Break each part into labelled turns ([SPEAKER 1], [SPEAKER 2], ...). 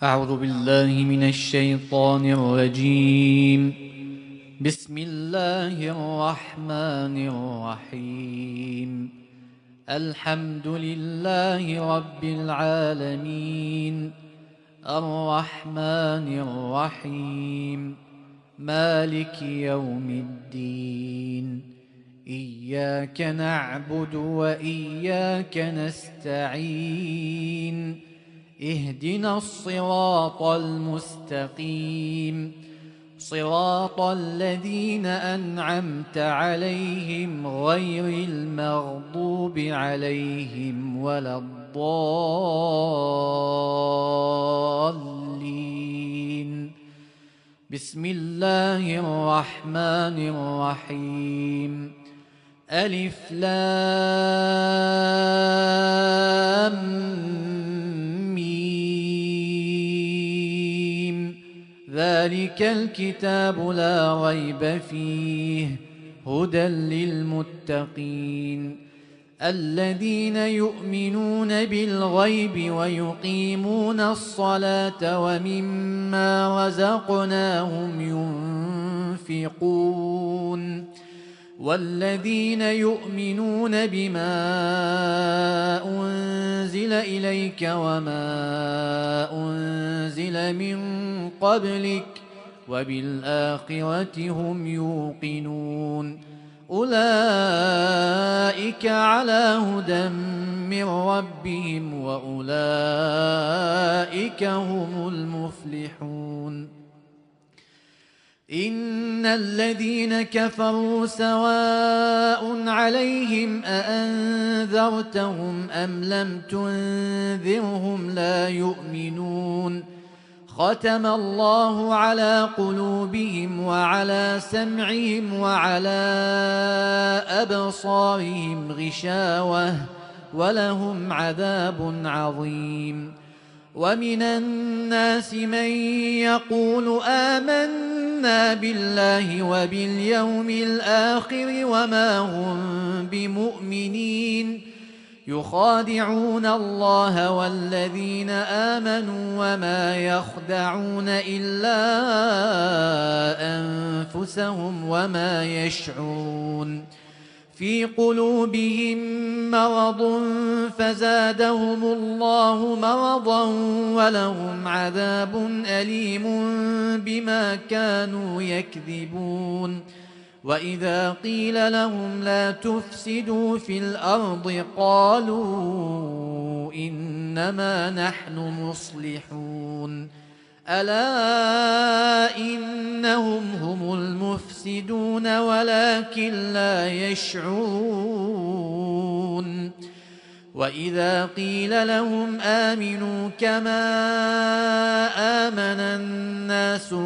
[SPEAKER 1] أعوذ بالله من الشيطان الرجيم. بسم الله الرحمن الرحيم. الحمد لله رب العالمين، الرحمن الرحيم، مالك يوم الدين. إياك نعبد وإياك نستعين. اهدنا الصراط المستقيم، صراط الذين أنعمت عليهم غير المغضوب عليهم ولا الضالين. بسم الله الرحمن الرحيم. ألف لام ذلك الكتاب لا ريب فيه هدى للمتقين الذين يؤمنون بالغيب ويقيمون الصلاة ومما رزقناهم ينفقون والذين يؤمنون بما أنزل إليك وما أنزل من قبلك وبالآخرة هم يوقنون أولئك على هدى من ربهم وأولئك هم المفلحون. إن الذين كفروا سواء عليهم أأنذرتهم أم لم تنذرهم لا يؤمنون. ختم الله على قلوبهم وعلى سمعهم وعلى أبصارهم غشاوة ولهم عذاب عظيم. ومن الناس من يقول آمنا بالله وباليوم الآخر وما هم بمؤمنين يخادعون الله والذين آمنوا وما يخدعون إلا أنفسهم وما يشعرون. في قلوبهم مرض فزادهم الله مرضا ولهم عذاب أليم بما كانوا يكذبون. وإذا قيل لهم لا تفسدوا في الأرض قالوا إنما نحن مصلحون. ألا إنهم هم المفسدون ولكن لا يشعرون. وإذا قيل لهم آمنوا كما آمن الناس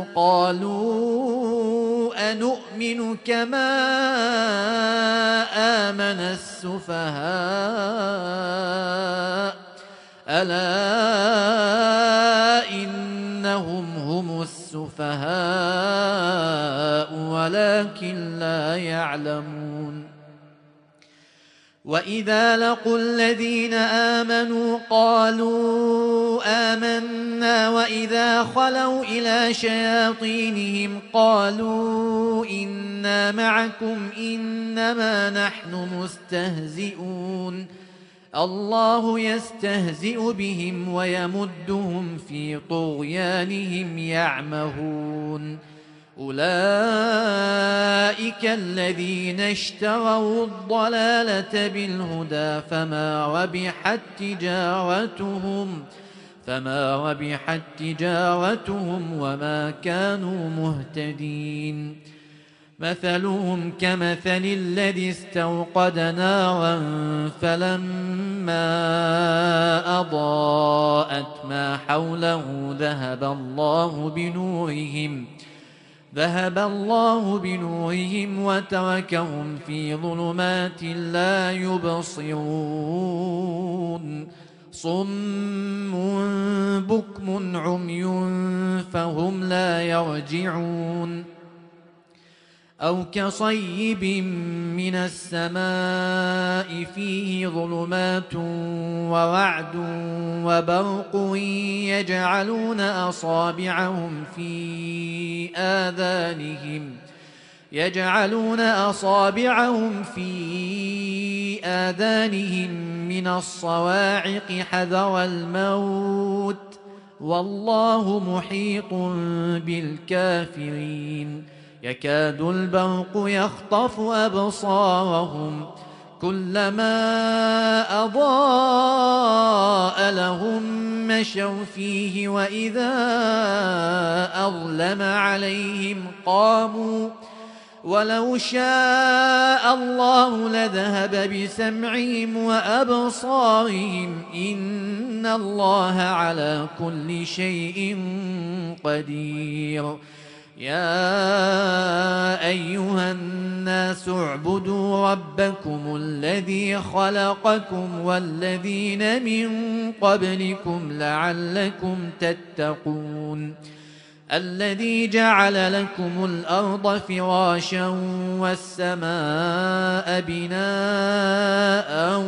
[SPEAKER 1] قالوا أنؤمن كما آمن السفهاء ألا إنهم هم السفهاء ولكن لا يعلمون. وإذا لقوا الذين آمنوا قالوا آمنا وإذا خلوا إلى شياطينهم قالوا إنا معكم إنما نحن مستهزئون. الله يستهزئ بهم ويمدهم في طغيانهم يعمهون. أولئك الذين اشتروا الضلالة بالهدى فما ربحت تجارتهم وما كانوا مهتدين. مثلهم كمثل الذي استوقد نارا فلما أضاءت ما حوله ذهب الله بنورهم وتركهم في ظلمات لا يبصرون. صم بكم عمي فهم لا يرجعون. أو كصيب من السماء فيه ظلمات ورعد وبرق يجعلون أصابعهم في آذانهم من الصواعق حذر الموت والله محيط بالكافرين يكاد البرق يخطف أبصارهم كلما أضاء لهم مشوا فيه وإذا أظلم عليهم قاموا ولو شاء الله لذهب بسمعهم وأبصارهم إن الله على كل شيء قدير يا أيها الناس اعبدوا ربكم الذي خلقكم والذين من قبلكم لعلكم تتقون الذي جعل لكم الأرض فراشا والسماء بناء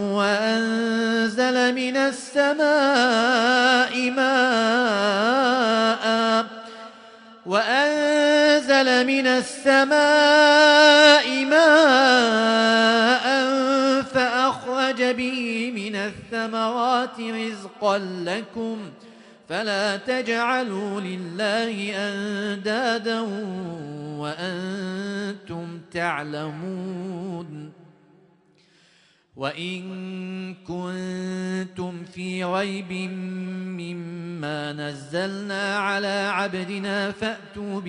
[SPEAKER 1] وأنزل من السماء ماء فأخرج به من الثمرات رزقا لكم فلا تجعلوا لله أندادا وأنتم تعلمون وإن كنتم في ريب مما نزلنا على عبدنا فأتوا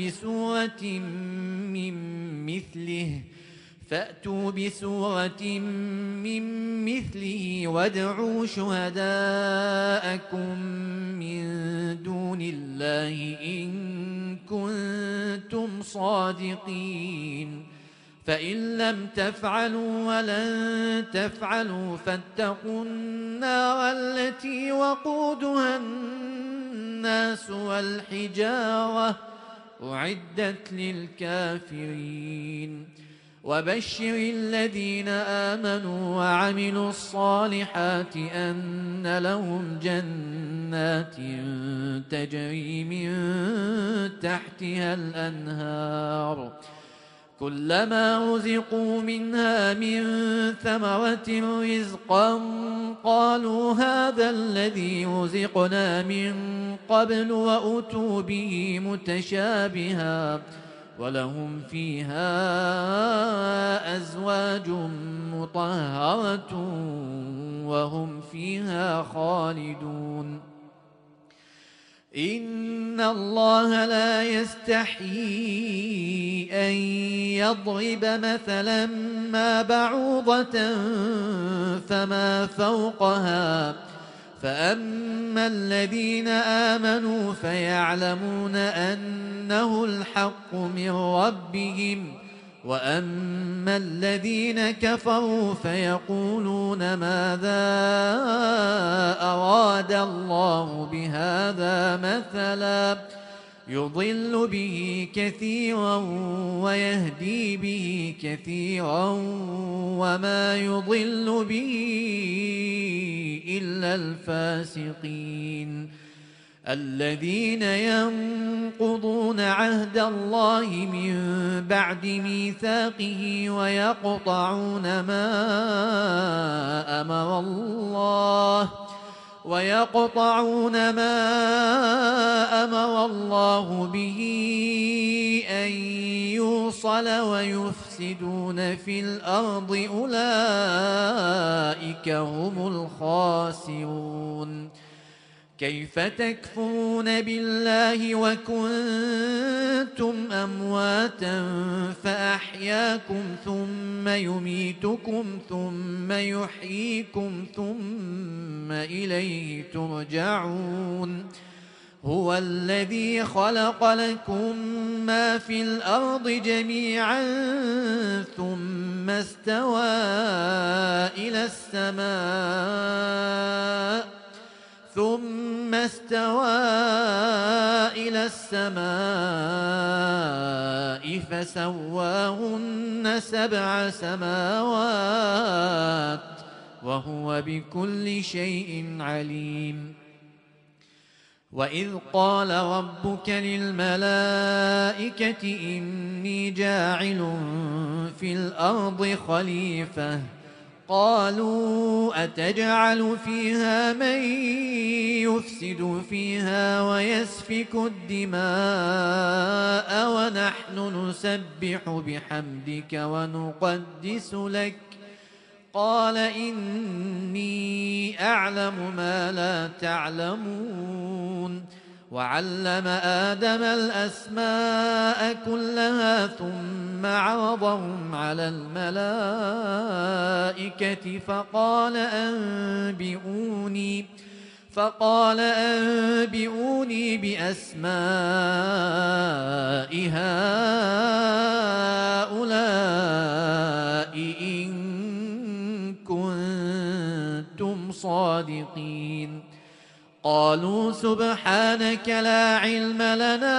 [SPEAKER 1] بسورة من مثله وادعوا شهداءكم من دون الله إن كنتم صادقين فإن لم تفعلوا ولن تفعلوا فاتقوا النار التي وقودها الناس والحجارة أعدت للكافرين وبشر الذين آمنوا وعملوا الصالحات أن لهم جنات تجري من تحتها الأنهار كلما رزقوا منها من ثمرة رزقا قالوا هذا الذي رزقنا من قبل وأتوا به متشابها ولهم فيها أزواج مطهرة وهم فيها خالدون إن الله لا يستحيي أن يضرب مثلا ما بعوضة فما فوقها فأما الذين آمنوا فيعلمون أنه الحق من ربهم وأما الذين كفروا فيقولون ماذا أراد الله بهذا مثلا يضل به كثيرا ويهدي به كثيرا وما يضل به إلا الفاسقين الذين ينقضون عهد الله من بعد ميثاقه ويقطعون ما أمر الله به أن يوصل ويفسدون في الأرض أولئك هم الخاسرون كيف تكفرون بالله وكنتم أمواتا فأحياكم ثم يميتكم ثم يحييكم ثم إليه ترجعون هو الذي خلق لكم ما في الأرض جميعا ثم استوى إلى السماء فسواهن 7 سماوات وهو بكل شيء عليم. وإذ قال ربك للملائكة إني جاعل في الأرض خليفة قالوا أتجعل فيها من يفسد فيها ويسفك الدماء ونحن نسبح بحمدك ونقدس لك قال إني أعلم ما لا تعلمون. وعلم آدم الأسماء كلها ثم عرضهم على الملائكة فقال أنبئوني بأسماء هؤلاء إن كنتم صادقين. قالوا سبحانك لا علم لنا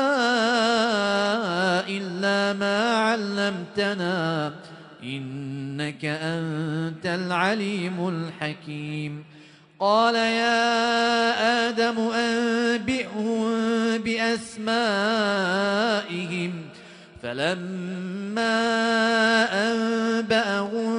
[SPEAKER 1] إلا ما علمتنا إنك أنت العليم الحكيم. قال يا آدم أنبئهم بأسمائهم فلما أنبأهم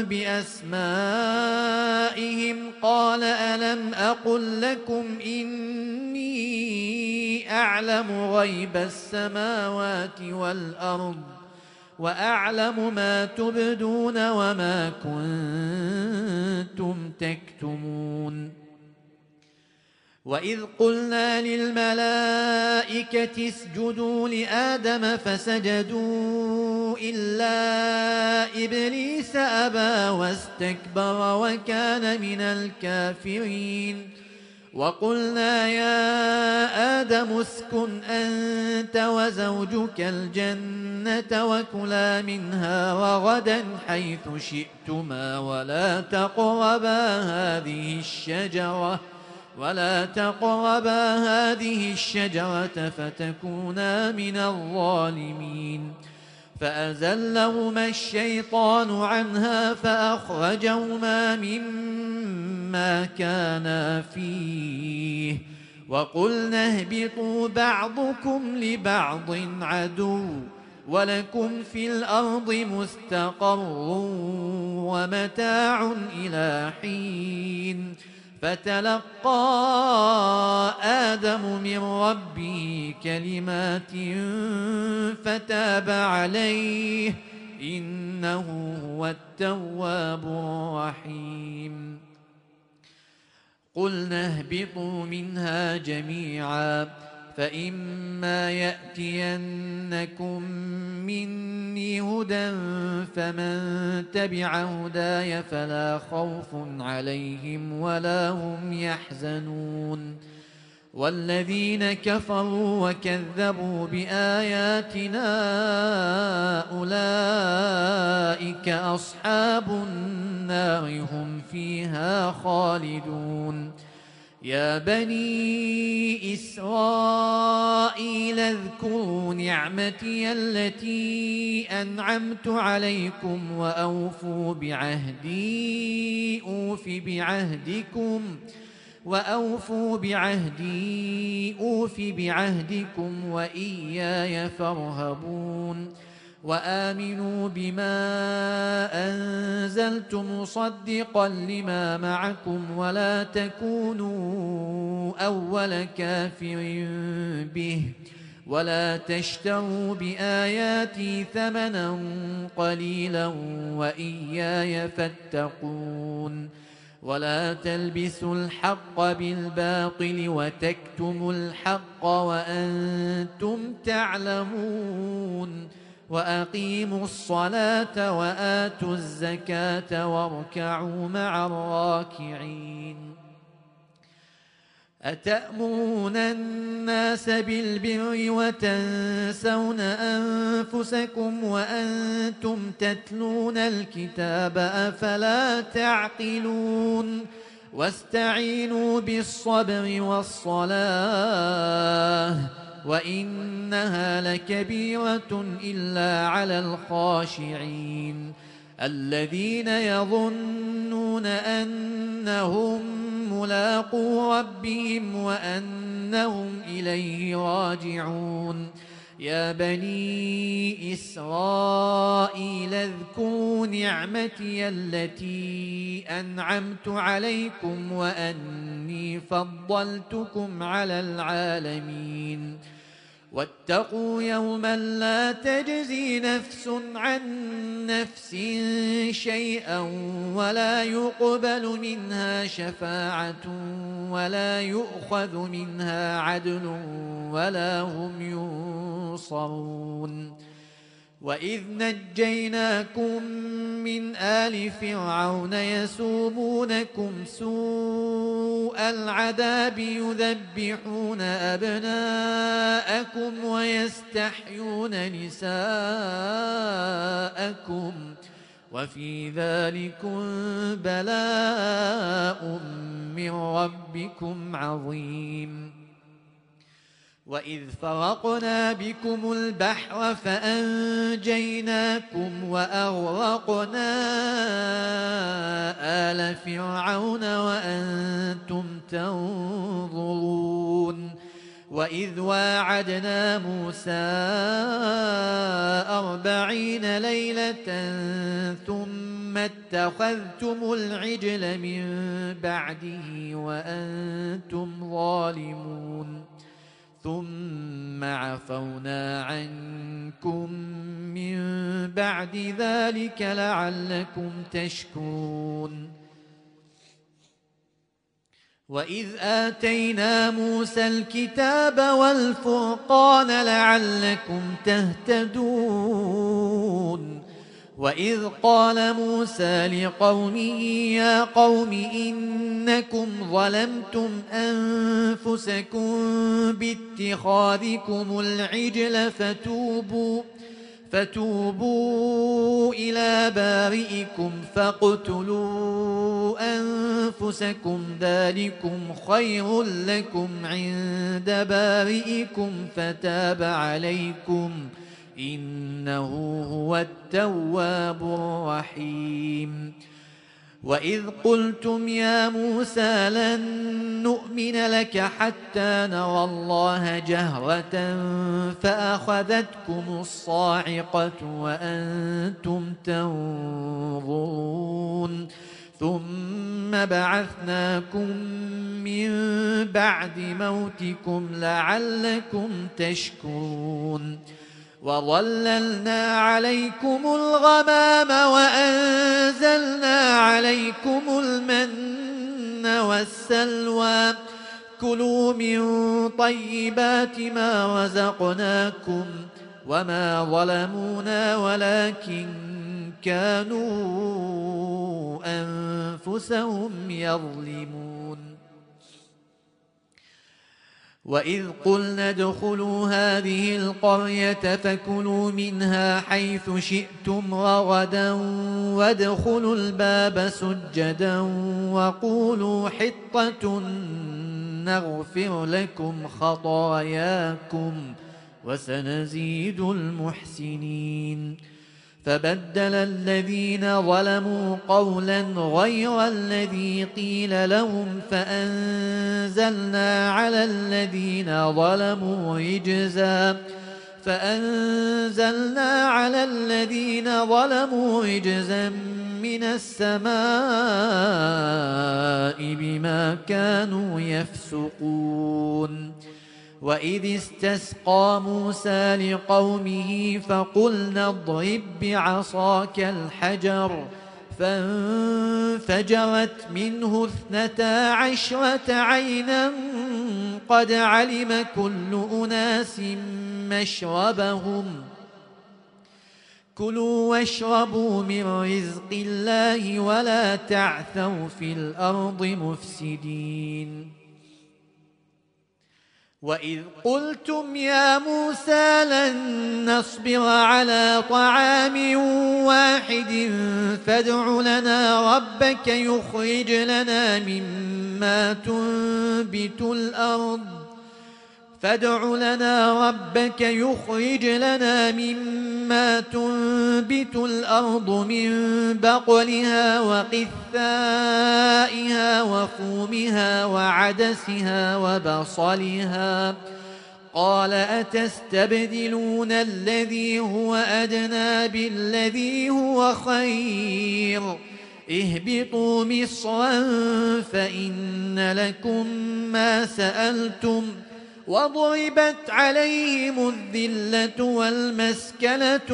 [SPEAKER 1] بأسمائهم قال ألم أقل لكم إني أعلم غيب السماوات والأرض وأعلم ما تبدون وما كنتم تكتمون. وإذ قلنا للملائكة اسجدوا لآدم فسجدوا إلا إبليس أبى واستكبر وكان من الكافرين. وقلنا يا آدم اسكن أنت وزوجك الجنة وكلا منها رغدا حيث شئتما ولا تقربا هذه الشجرة فتكونا من الظالمين. فأزلهما الشيطان عنها فأخرجهما مما كانا فيه وقلنا اهبطوا بعضكم لبعض عدو ولكم في الأرض مستقر ومتاع إلى حين. فتلقى آدم من ربه كلمات فتاب عليه إنه هو التواب الرحيم. قلنا اهبطوا منها جميعا فإما يأتينكم مني هدى فمن تبع هداي فلا خوف عليهم ولا هم يحزنون. والذين كفروا وكذبوا بآياتنا أولئك أصحاب النار هم فيها خالدون. يا بني إسرائيل اذكروا نعمتي التي أنعمت عليكم وأوفوا بعهدي أوف بعهدكم وإياي فارهبون. وآمنوا بما أنزلت مصدقا لما معكم ولا تكونوا أول كافر به ولا تشتروا بآياتي ثمنا قليلا وإياي فاتقون. ولا تلبسوا الحق بالباطل وتكتموا الحق وأنتم تعلمون. وأقيموا الصلاة وآتوا الزكاة واركعوا مع الراكعين. أتأمرون الناس بالبر وتنسون أنفسكم وأنتم تتلون الكتاب أفلا تعقلون. واستعينوا بالصبر والصلاة وإنها لكبيرة إلا على الخاشعين الذين يظنون أنهم ملاقو ربهم وأنهم إليه راجعون يا بني إسرائيل اذكروا نعمتي التي أنعمت عليكم وأني فضلتكم على العالمين واتقوا يوما لا تجزي نفس عن نفس شيئا ولا يقبل منها شفاعة ولا يؤخذ منها عدل ولا هم ينصرون وإذ نجيناكم من آل فرعون يسومونكم سوء العذاب يذبحون أبناءكم ويستحيون نساءكم وفي ذلكم بلاء من ربكم عظيم وإذ فرقنا بكم البحر فأنجيناكم وأغرقنا آل فرعون وأنتم تنظرون وإذ واعدنا موسى 40 ليلة ثم اتخذتم العجل من بعده وأنتم ظالمون ثم عفونا عنكم من بعد ذلك لعلكم تشكرون وإذ آتينا موسى الكتاب والفرقان لعلكم تهتدون وإذ قال موسى لقومه يا قوم إنكم ظلمتم أنفسكم باتخاذكم العجل فتوبوا إلى بارئكم فاقتلوا أنفسكم ذلكم خير لكم عند بارئكم فتاب عليكم إنه هو التواب الرحيم وإذ قلتم يا موسى لن نؤمن لك حتى نرى الله جهرة فأخذتكم الصاعقة وأنتم تنظرون ثم بعثناكم من بعد موتكم لعلكم تشكرون وظللنا عليكم الغمام وأنزلنا عليكم المن والسلوى كلوا من طيبات ما رزقناكم وما ظلمونا ولكن كانوا أنفسهم يظلمون وإذ قلنا ادخلوا هذه القرية فكلوا منها حيث شئتم رغدا وادخلوا الباب سجدا وقولوا حطة نغفر لكم خطاياكم وسنزيد المحسنين فبدل الذين ظلموا قولا غير الذي قيل لهم فأنزلنا على الذين ظلموا رجزا من السماء بما كانوا يفسقون وإذ استسقى موسى لقومه فقلنا اضرب بعصاك الحجر فانفجرت منه 12 عينا قد علم كل أناس مشربهم كلوا واشربوا من رزق الله ولا تعثوا في الأرض مفسدين وإذ قلتم يا موسى لن نصبر على طعام واحد فادع لنا ربك يخرج لنا مما تنبت الأرض فادع لنا ربك يخرج لنا مما تنبت الأرض من بقلها وقثائها وفومها وعدسها وبصلها قال أتستبدلون الذي هو أدنى بالذي هو خير اهبطوا مصرا فإن لكم ما سألتم وضربت عليهم الذلة والمسكنة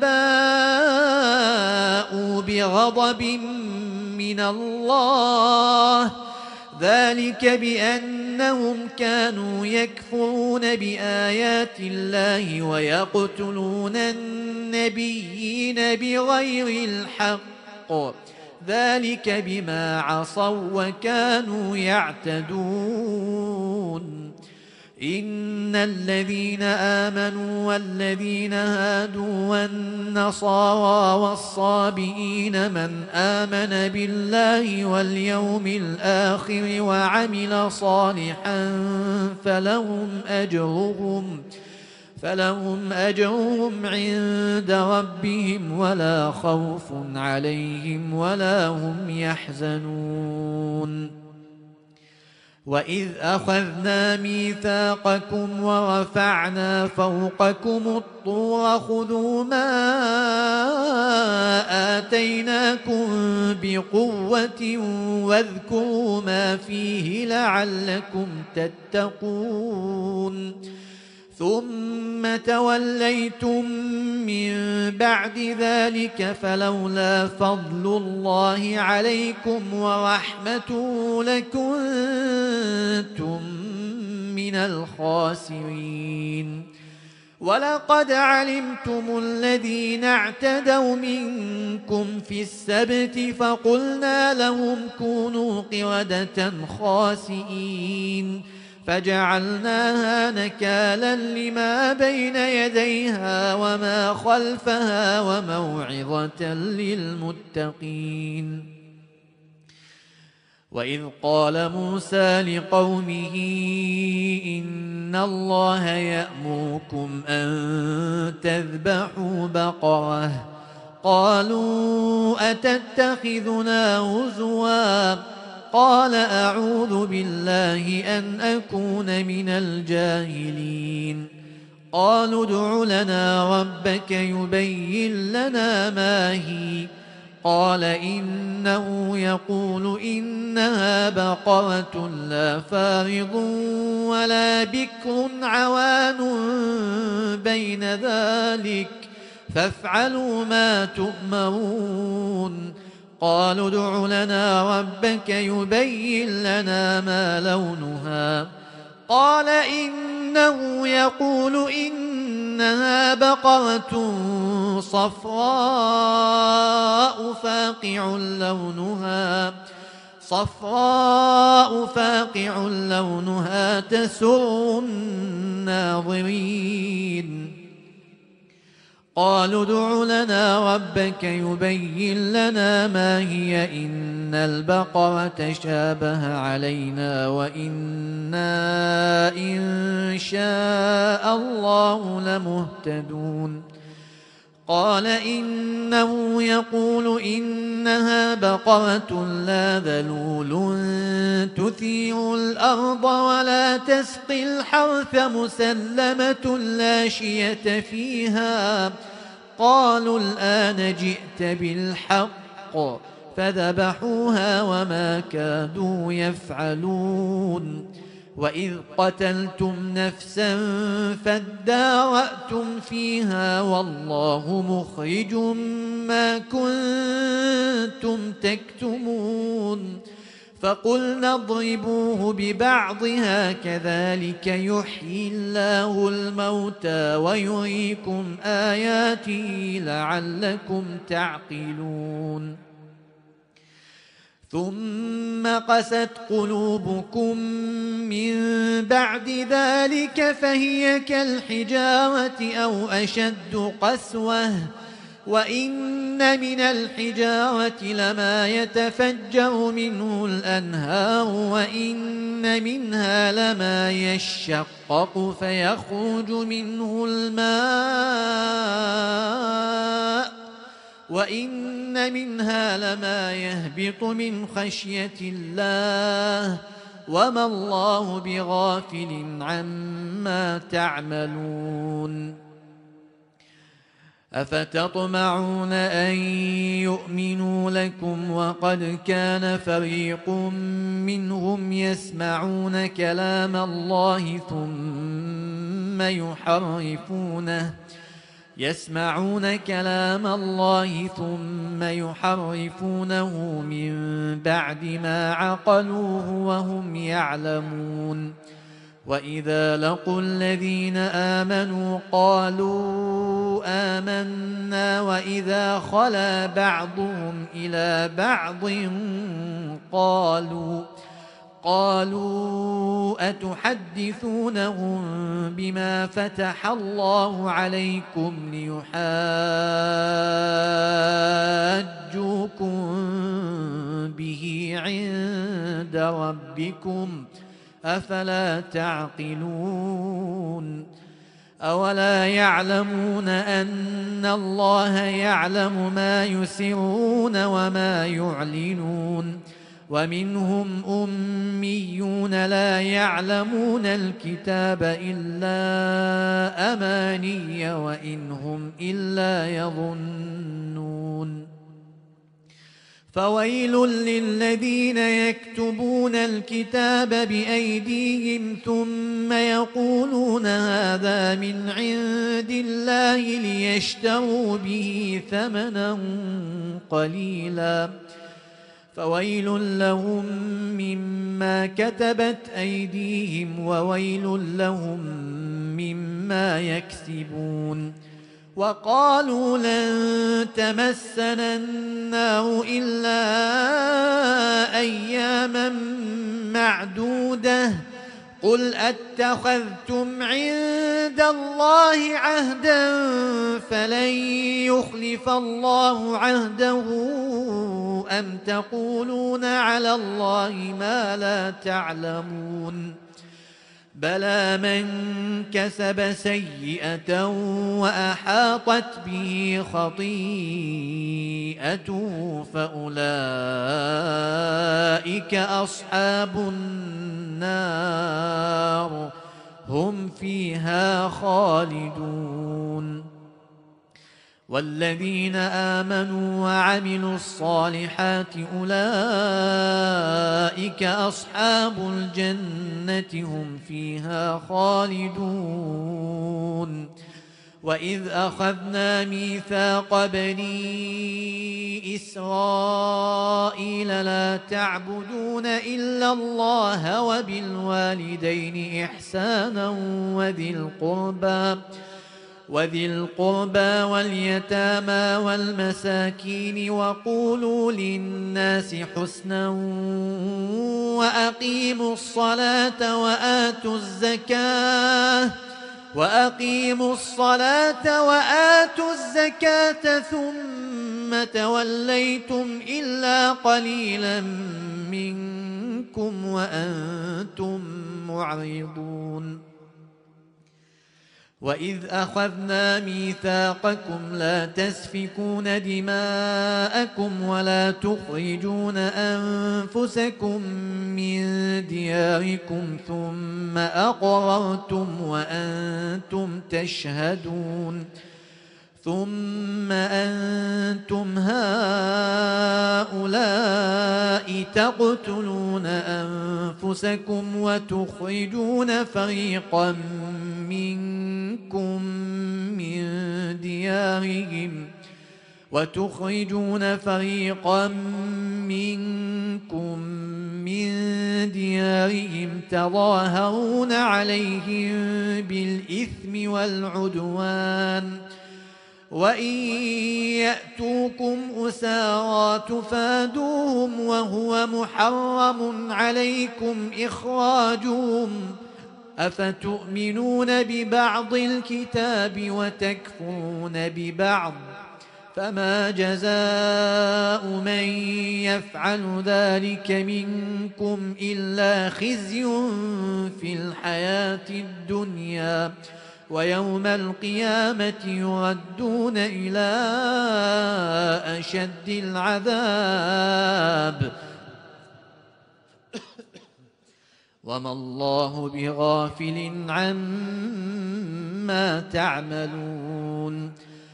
[SPEAKER 1] وباءوا بغضب من الله ذلك بأنهم كانوا يكفرون بآيات الله ويقتلون النبيين بغير الحق ذلك بما عصوا وكانوا يعتدون إن الذين آمنوا والذين هادوا والنصارى والصابئين من آمن بالله واليوم الآخر وعمل صالحا فلهم أجرهم عند ربهم ولا خوف عليهم ولا هم يحزنون وإذ أخذنا ميثاقكم ورفعنا فوقكم الطور خذوا ما آتيناكم بقوة واذكروا ما فيه لعلكم تتقون ثم توليتم من بعد ذلك فلولا فضل الله عليكم ورحمته لكنتم من الخاسرين ولقد علمتم الذين اعتدوا منكم في السبت فقلنا لهم كونوا قردة خاسئين فجعلناها نكالا لما بين يديها وما خلفها وموعظة للمتقين وإذ قال موسى لقومه إن الله يأمركم أن تذبحوا بقرة قالوا أتتخذنا هزوا قال أعوذ بالله أن أكون من الجاهلين قالوا ادع لنا ربك يبين لنا ما هي قال إنه يقول إنها بقرة لا فارض ولا بكر عوان بين ذلك فافعلوا ما تؤمرون قالوا ادع لنا ربك يبين لنا ما لونها قال إنه يقول إنها بقرة صفراء فاقع لونها تسر الناظرين قالوا ادع لنا ربك يبين لنا ما هي إن البقرة شابه علينا وإنا إن شاء الله لمهتدون قال إنه يقول إنها بقرة لا ذلول تثير الأرض ولا تسقي الحرث مسلمة لا شية فيها قالوا الآن جئت بالحق فذبحوها وما كادوا يفعلون وإذ قتلتم نفسا فادارأتم فيها والله مخرج ما كنتم تكتمون فقلنا اضربوه ببعضها كذلك يحيي الله الموتى ويريكم آياته لعلكم تعقلون ثم قست قلوبكم من بعد ذلك فهي كالحجارة أو أشد قسوة وإن من الحجارة لما يتفجر منه الأنهار وإن منها لما يشقق فيخرج منه الماء وإن منها لما يهبط من خشية الله وما الله بغافل عما تعملون أفتطمعون أن يؤمنوا لكم وقد كان فريق منهم يسمعون كلام الله ثم يحرفونه من بعد ما عقلوه وهم يعلمون وإذا لقوا الذين آمنوا قالوا آمنا وإذا خلا بعضهم إلى بعض قالوا أتحدثونهم بما فتح الله عليكم ليحاجوكم به عند ربكم أفلا تعقلون أولا يعلمون أن الله يعلم ما يسرون وما يعلنون ومنهم أميون لا يعلمون الكتاب إلا أماني وإن هم إلا يظنون فويل للذين يكتبون الكتاب بأيديهم ثم يقولون هذا من عند الله ليشتروا به ثمنا قليلا فويل لهم مما كتبت أيديهم وويل لهم مما يكسبون وقالوا لن تمسنا النار إلا أياما معدودة قل أتخذتم عند الله عهدا فلن يخلف الله عهده أم تقولون على الله ما لا تعلمون بلى من كسب سيئة وأحاطت به خطيئته فأولئك أصحاب النار هم فيها خالدون والذين آمنوا وعملوا الصالحات أولئك أصحاب الجنة هم فيها خالدون وإذ أخذنا ميثاق بني إسرائيل لا تعبدون إلا الله وبالوالدين إحسانا وذي القربى واليتامى والمساكين وقولوا للناس حسنا وأقيموا الصلاة وآتوا الزكاة ثم توليتم إلا قليلا منكم وأنتم معرضون وإذ أخذنا ميثاقكم لا تسفكون دماءكم ولا تخرجون أنفسكم من دياركم ثم أقررتم وأنتم تشهدون ثم أنتم هؤلاء تقتلون أنفسكم وتخرجون فريقا منكم من ديارهم تظاهرون عليهم بالإثم والعدوان وإن يأتوكم أسارى تفادوهم وهو محرم عليكم إخراجهم أفتؤمنون ببعض الكتاب وتكفرون ببعض فما جزاء من يفعل ذلك منكم إلا خزي في الحياة الدنيا ويوم القيامة يردون إلى أشد العذاب وما الله بغافل عما تعملون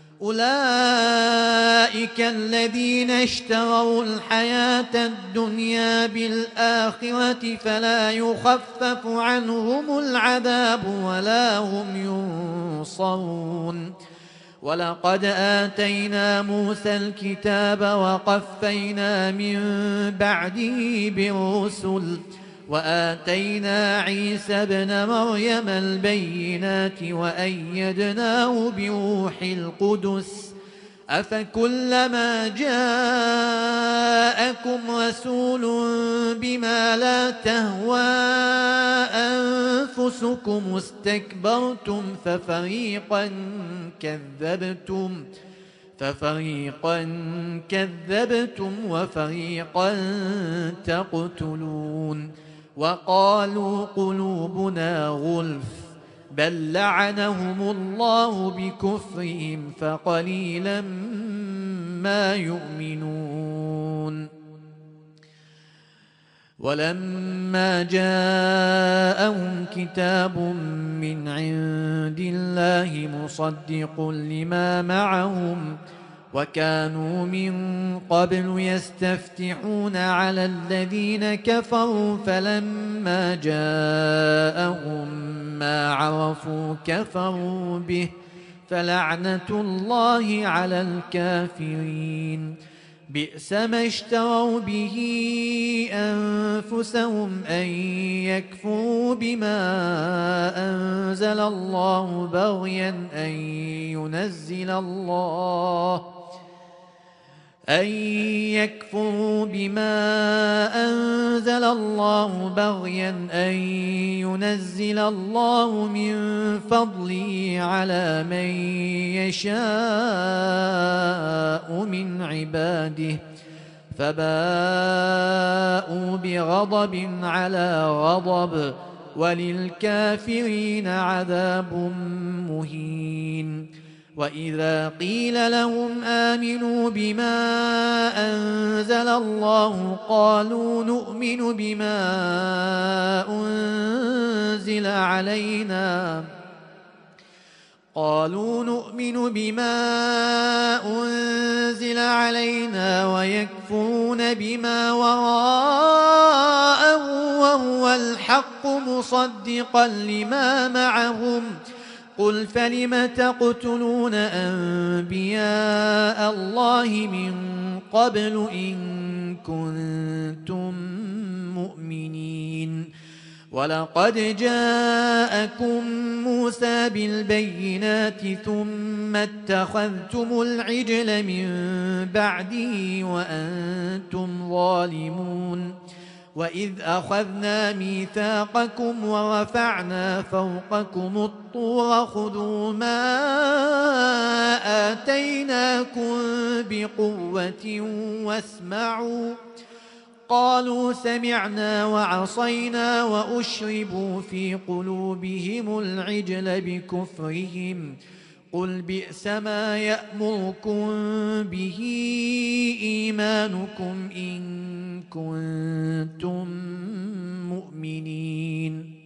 [SPEAKER 1] أولئك الذين اشتروا الحياة الدنيا بالآخرة فلا يخفف عنهم العذاب ولا هم ينصرون ولقد آتينا موسى الكتاب وقفينا من بعده بالرسل وآتينا عيسى ابن مريم البينات وأيدناه بروح القدس أفكلما جاءكم رسول بما لا تهوى أنفسكم استكبرتم ففريقا كذبتم وفريقا تقتلون وقالوا قلوبنا غلف بل لعنهم الله بكفرهم فقليلا ما يؤمنون ولما جاءهم كتاب من عند الله مصدق لما معهم وكانوا من قبل يستفتحون على الذين كفروا فلما جاءهم ما عرفوا كفروا به فلعنة الله على الكافرين بئس ما اشتروا به أنفسهم أن يكفروا بما أنزل الله بغيا أن ينزل الله من فضله على من يشاء من عباده فباءوا بغضب على غضب وللكافرين عذاب مهين وإذا قيل لهم آمنوا بما أنزل الله قالوا نؤمن بما أنزل علينا ويكفرون بما وراءه وهو الحق مصدقا لما معهم قل فلم تقتلون أنبياء الله من قبل إن كنتم مؤمنين ولقد جاءكم موسى بالبينات ثم اتخذتم العجل من بعده وأنتم ظالمون وإذ أخذنا ميثاقكم ورفعنا فوقكم الطور خذوا ما آتيناكم بقوة واسمعوا قالوا سمعنا وعصينا وأشربوا في قلوبهم العجل بكفرهم قل بئس ما يأمركم به إيمانكم إن كنتم مؤمنين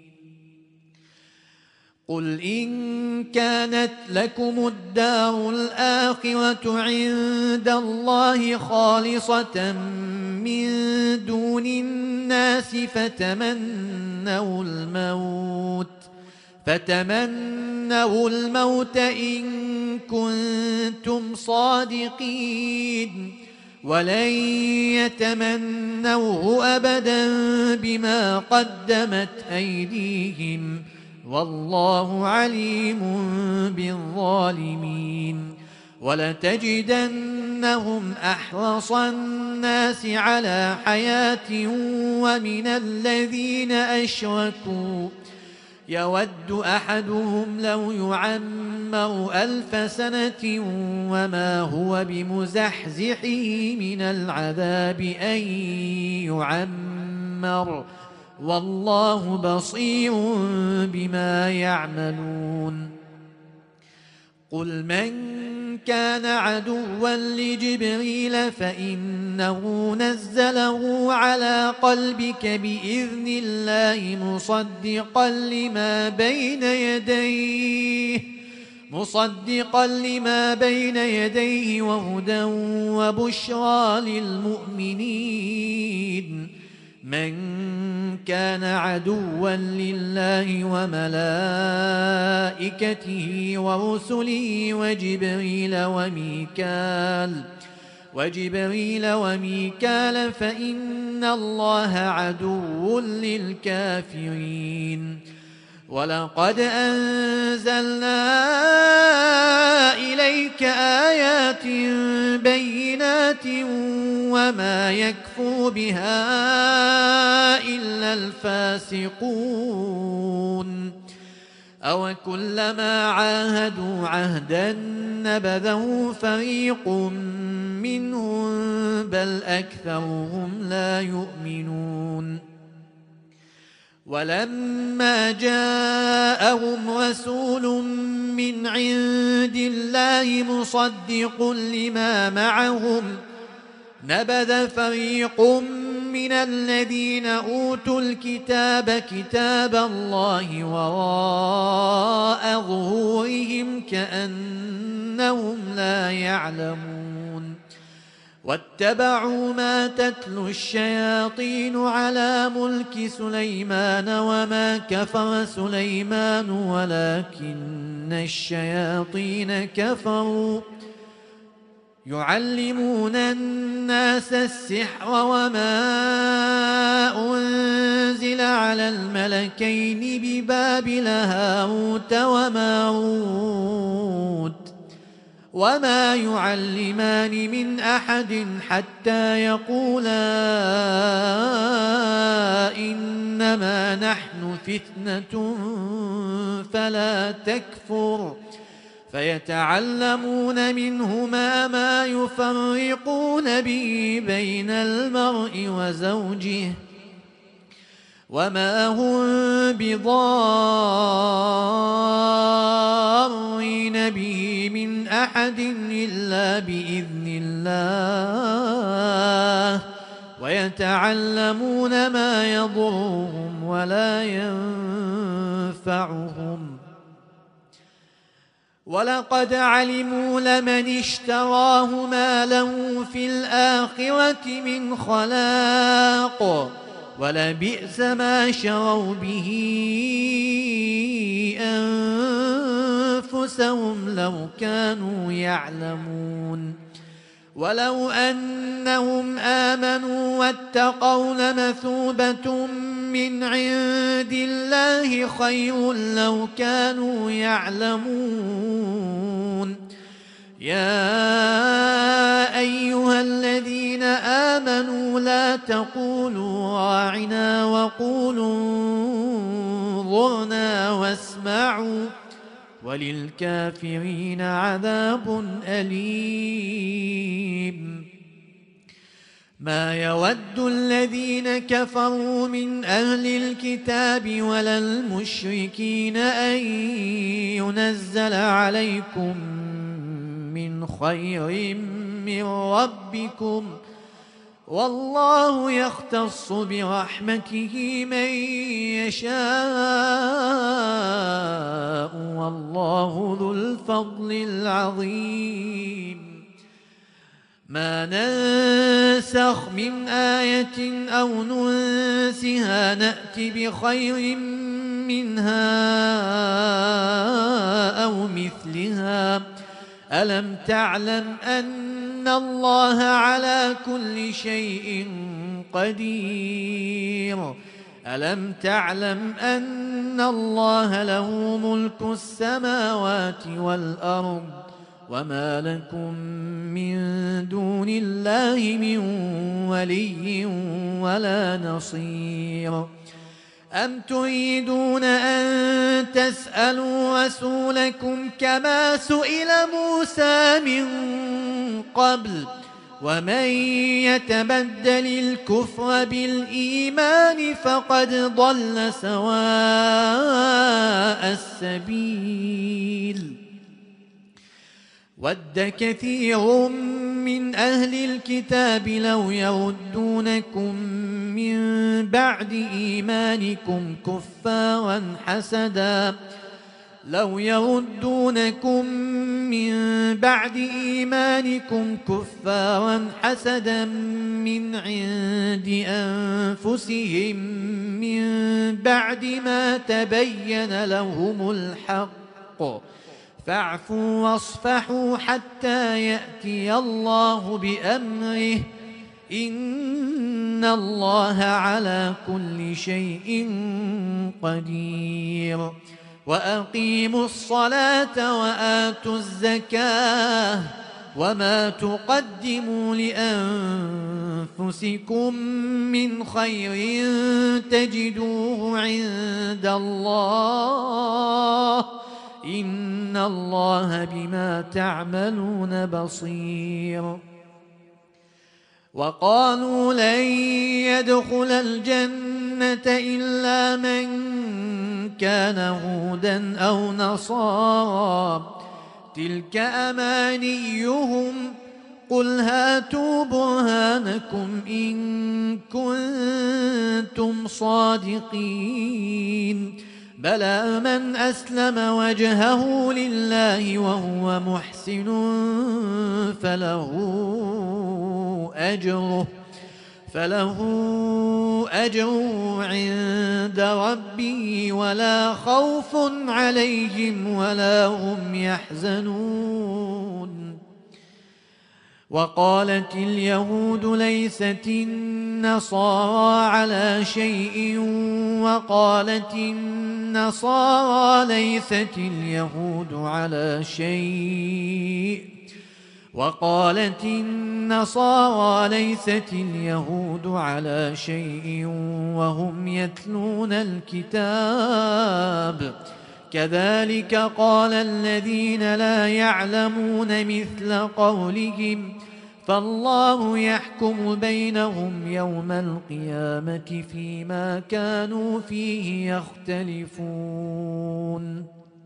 [SPEAKER 1] قل إن كانت لكم الدار الآخرة عند الله خالصة من دون الناس فتمنوا الموت إن كنتم صادقين ولن يتمنوه أبدا بما قدمت أيديهم والله عليم بالظالمين ولتجدنهم أحرص الناس على حياة ومن الذين أشركوا يود أحدهم لو يعمر 1000 سنة وما هو بمزحزحه من العذاب أن يعمر والله بصير بما يعملون قل من كان عدوا لجبريل فإنه نزله على قلبك بإذن الله مصدقا لما بين يديه وهدى وبشرى للمؤمنين من كان عدوا لله وملائكته ورسله وجبريل وميكال فإن الله عدو للكافرين ولقد أنزلنا إليك آيات بينات وما يكفر بها إلا الفاسقون أو كلما عاهدوا عهدا نبذه فريق منهم بل أكثرهم لا يؤمنون ولما جاءهم رسول من عند الله مصدق لما معهم نبذ فريق من الذين أوتوا الكتاب كتاب الله وراء ظهورهم كأنهم لا يعلمون واتبعوا ما تتلو الشياطين على ملك سليمان وما كفر سليمان ولكن الشياطين كفروا يعلمون الناس السحر وما أنزل على الملكين ببابل هاروت وماروت وما يعلمان من أحد حتى يقولا إنما نحن فتنة فلا تكفر فيتعلمون منهما ما يفرقون به بين المرء وزوجه وما هم بضارين به من أحد إلا بإذن الله ويتعلمون ما يضرهم ولا ينفعهم ولقد علموا لمن اشتراه ما له في الآخرة من خلاق ولبئس ما شروا به أنفسهم لو كانوا يعلمون ولو أنهم آمنوا واتقوا لمثوبة من عند الله خير لو كانوا يعلمون يا أيها الذين آمنوا لا تقولوا راعنا وقولوا انظرنا واسمعوا وللكافرين عذاب أليم ما يود الذين كفروا من أهل الكتاب ولا المشركين أن ينزل عليكم من خير من ربكم والله يختص برحمته من يشاء والله ذو الفضل العظيم ما ننسخ من آية أو ننسها نأت بخير منها أو مثلها ألم تعلم أن الله على كل شيء قدير ألم تعلم أن الله له ملك السماوات والأرض وما لكم من دون الله من ولي ولا نصير أم تريدون أن تسألوا رسولكم كما سئل موسى من قبل ومن يتبدل الكفر بالإيمان فقد ضل سواء السبيل ود كثير من أهل الكتاب لو يردونكم من بعد إيمانكم كفارا حسدا من عند أنفسهم من بعد ما تبين لهم الحق فاعفوا واصفحوا حتى يأتي الله بأمره إن الله على كل شيء قدير وأقيموا الصلاة وآتوا الزكاة وما تقدموا لأنفسكم من خير تجدوه عند الله إن الله بما تعملون بصير وقالوا لن يدخل الجنة إلا من كان هودا أو نصارى تلك أمانيهم قل هاتوا برهانكم إن كنتم صادقين بلى من أسلم وجهه لله وهو محسن فله أجره عند ربه ولا خوف عليهم ولا هم يحزنون وقالت اليهود ليست النصارى على شيء وقالت النصارى ليست اليهود على شيء وهم يتلون الكتاب كذلك قال الذين لا يعلمون مثل قولهم فالله يحكم بينهم يوم القيامة فيما كانوا فيه يختلفون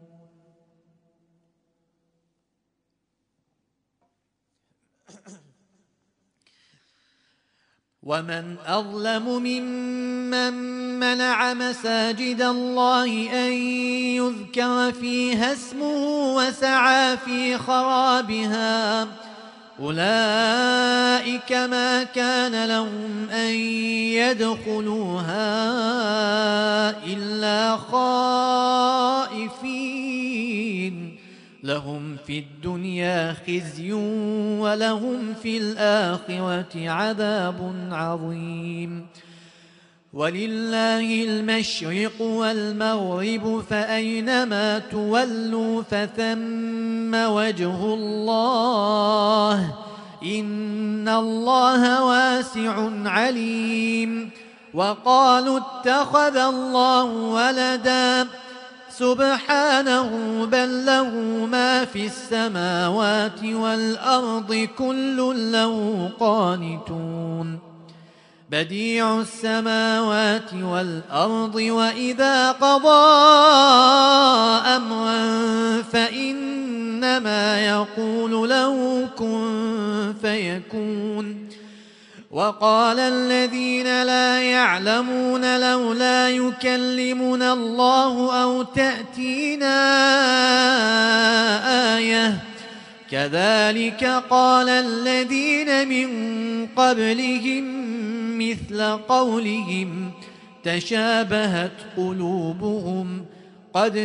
[SPEAKER 1] ومن أظلم ممن منع مساجد الله أن يذكر فيها اسمه وسعى في خرابها أولئك ما كان لهم أن يدخلوها إلا خائفين لهم في الدنيا خزي ولهم في الآخرة عذاب عظيم ولله المشرق والمغرب فأينما تولوا فثم وجه الله إن الله واسع عليم وقالوا اتخذ الله ولدا سبحانه بل له ما في السماوات والأرض كل له قانتون بديع السماوات والأرض وإذا قضى أمرا فإنما يقول له كن فيكون وقال الذين لا يعلمون لولا يكلمنا الله أو تأتينا آية كذلك قال الذين من قبلهم مثل قولهم تشابهت قلوبهم قد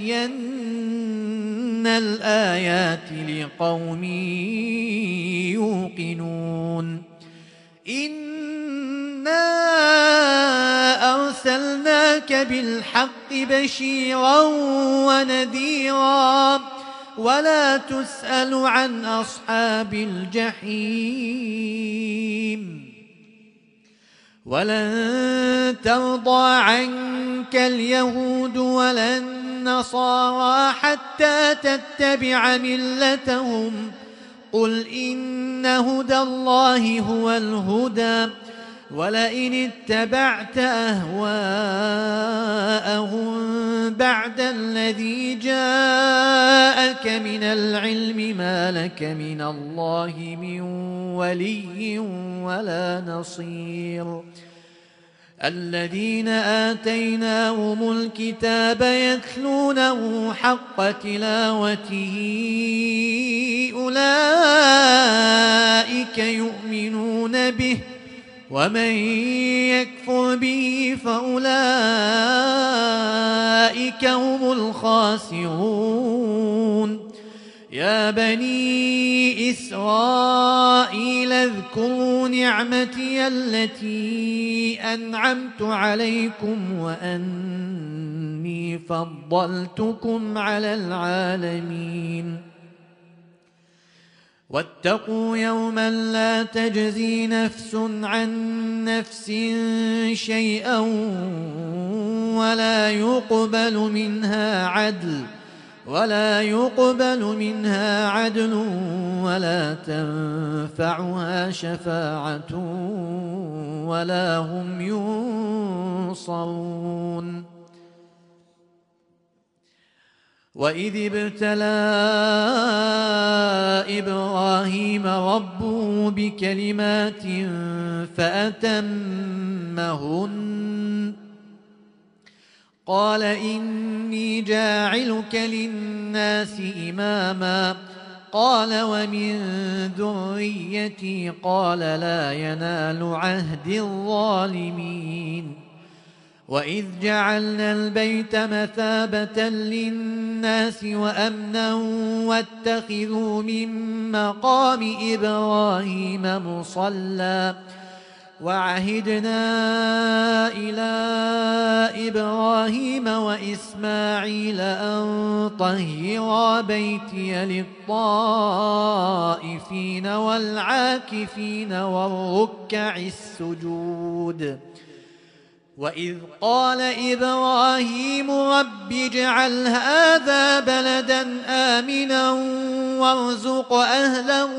[SPEAKER 1] بينا الآيات لقوم يوقنون إنا أرسلناك بالحق بشيرا ونذيرا ولا تسأل عن أصحاب الجحيم ولن ترضى عنك اليهود ولا النصارى حتى تتبع ملتهم قل إن هدى الله هو الهدى ولئن اتبعت أهواءهم بعد الذي جاءك من العلم ما لك من الله من ولي ولا نصير الذين آتيناهم الكتاب يتلونه حق تلاوته أولئك يؤمنون به ومن يكفر به فأولئك هم الخاسرون يا بني إسرائيل اذكروا نعمتي التي أنعمت عليكم وأني فضلتكم على العالمين واتقوا يوما لا تجزي نفس عن نفس شيئا ولا يقبل منها عدل ولا تنفعها شفاعة ولا هم ينصرون وإذ ابتلى إبراهيم ربه بكلمات فأتمهن قال إني جاعلك للناس إماما قال ومن ذريتي قال لا ينال عهد الظالمين وإذ جعلنا البيت مثابة للناس وأمنا واتخذوا من مقام إبراهيم مصلى وعهدنا إلى إبراهيم وإسماعيل أن طهرا بيتي للطائفين والعاكفين والركع السجود وإذ قال إبراهيم رب اجعل هذا بلدا آمنا وارزق أهله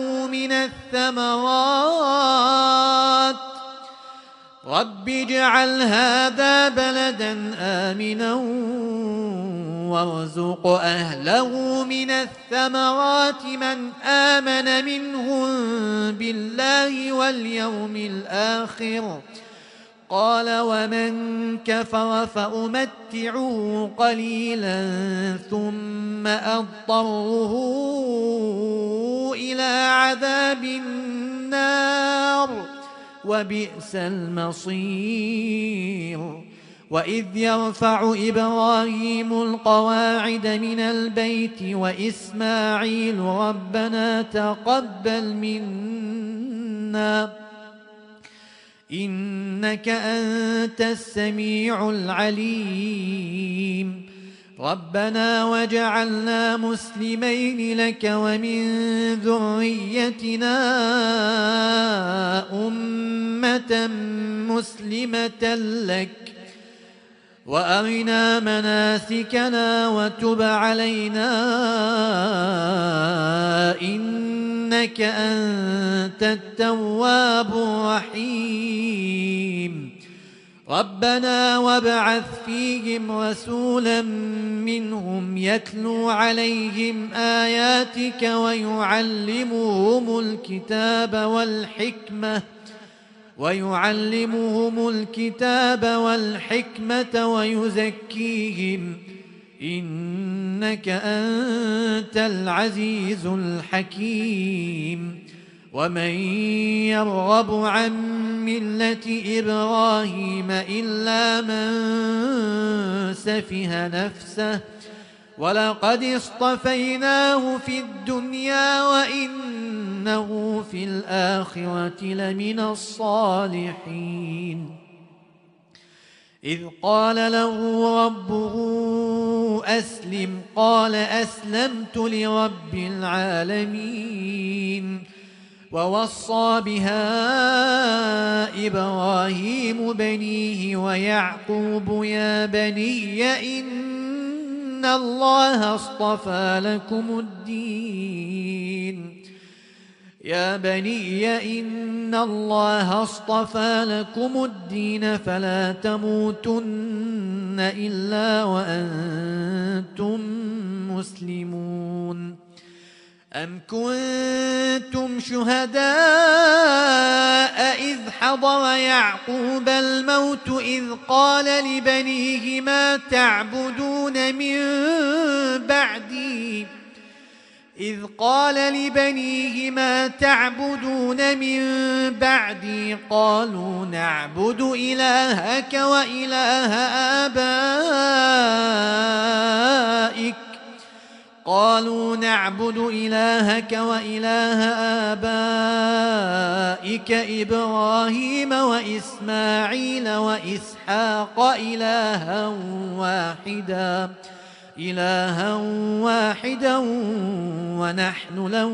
[SPEAKER 1] من الثمرات من آمن منهم بالله واليوم الآخر قال ومن كفر فأمتعه قليلا ثم أضطره إلى عذاب النار وبئس المصير وإذ يرفع إبراهيم القواعد من البيت وإسماعيل ربنا تقبل منا إنك أنت السميع العليم ربنا وجعلنا مسلمين لك ومن ذريتنا أمة مسلمة لك وأرنا مناسكنا وتب علينا إنك أنت التواب الرحيم ربنا وابعث فيهم رسولا منهم يتلو عليهم آياتك ويعلمهم الكتاب والحكمة ويزكيهم إنك أنت العزيز الحكيم ومن يرغب عن ملة إبراهيم إلا من سفه نفسه ولقد اصطفيناه في الدنيا وإنه في الآخرة لمن الصالحين إذ قال له ربه أسلم قال أسلمت لرب العالمين ووصى بها إبراهيم بنيه ويعقوب يا بني إن الله اصطفى لكم الدين فلا تموتن إلا وأنتم مسلمون أم كنتم شهداء إذ حضر يعقوب الموت إذ قال لبنيه ما تعبدون من بعدي قالوا نعبد إلهك وإله آبائك إبراهيم وإسماعيل وإسحاق إلها واحدا ونحن له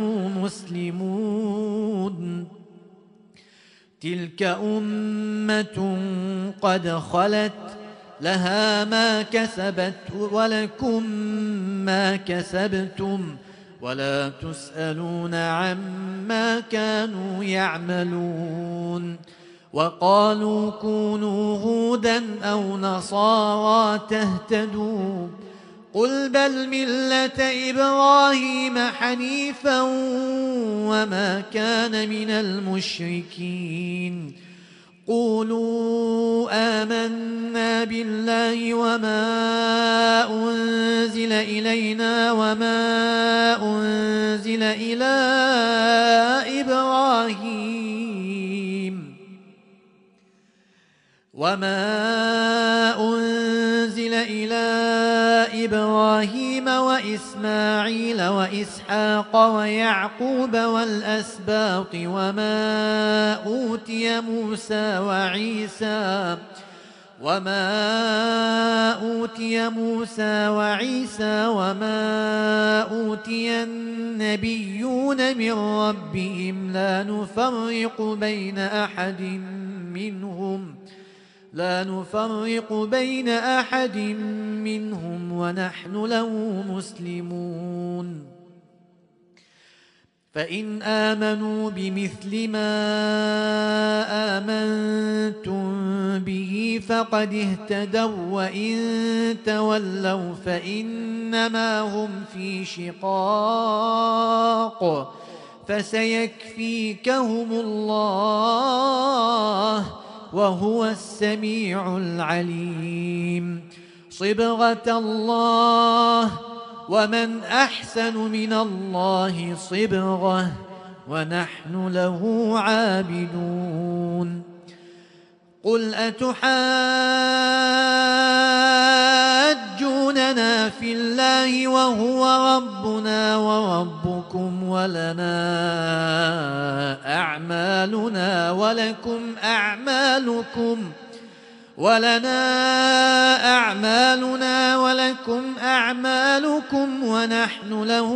[SPEAKER 1] مسلمون تلك أمة قد خلت لها ما كسبت ولكم ما كسبتم ولا تسألون عما كانوا يعملون وقالوا كونوا هودا أو نصارى تهتدوا قل بل ملة إبراهيم حنيفا وما كان من المشركين قولوا آمنا بالله وما أنزل إلينا وما أنزل إلى إبراهيم وإسماعيل وإسحاق ويعقوب والأسباط وما أوتي موسى وعيسى وما أوتي النبيون من ربهم لا نفرق بين أحد منهم ونحن له مسلمون فإن آمنوا بمثل ما آمنتم به فقد اهتدوا وإن تولوا فإنما هم في شقاق فسيكفيكهم الله وهو السميع العليم صبغة الله ومن أحسن من الله صبغة ونحن له عابدون قل أتحاجوننا في الله وهو ربنا وربكم ولنا أعمالنا ولكم أعمالكم ونحن له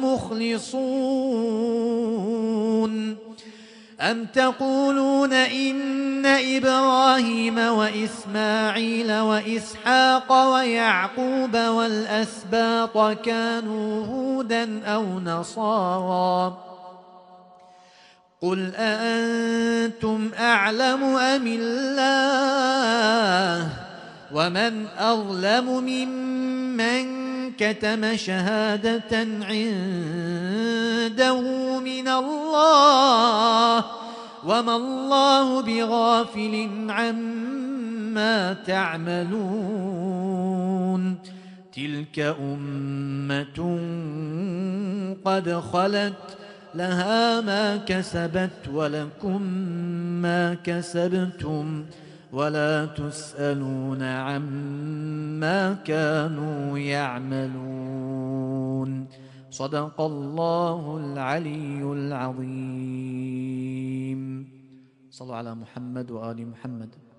[SPEAKER 1] مخلصون أم تقولون إن إبراهيم وإسماعيل وإسحاق ويعقوب والأسباط كانوا هودا أو نصارى قل أأنتم أعلم أم الله ومن أظلم ممن كتم شهادة عنده من الله وما الله بغافل عما تعملون تلك أمة قد خلت لها ما كسبت ولكم ما كسبتم ولا تسألون عما كانوا يعملون صدق الله العلي العظيم صلوا على محمد وآل محمد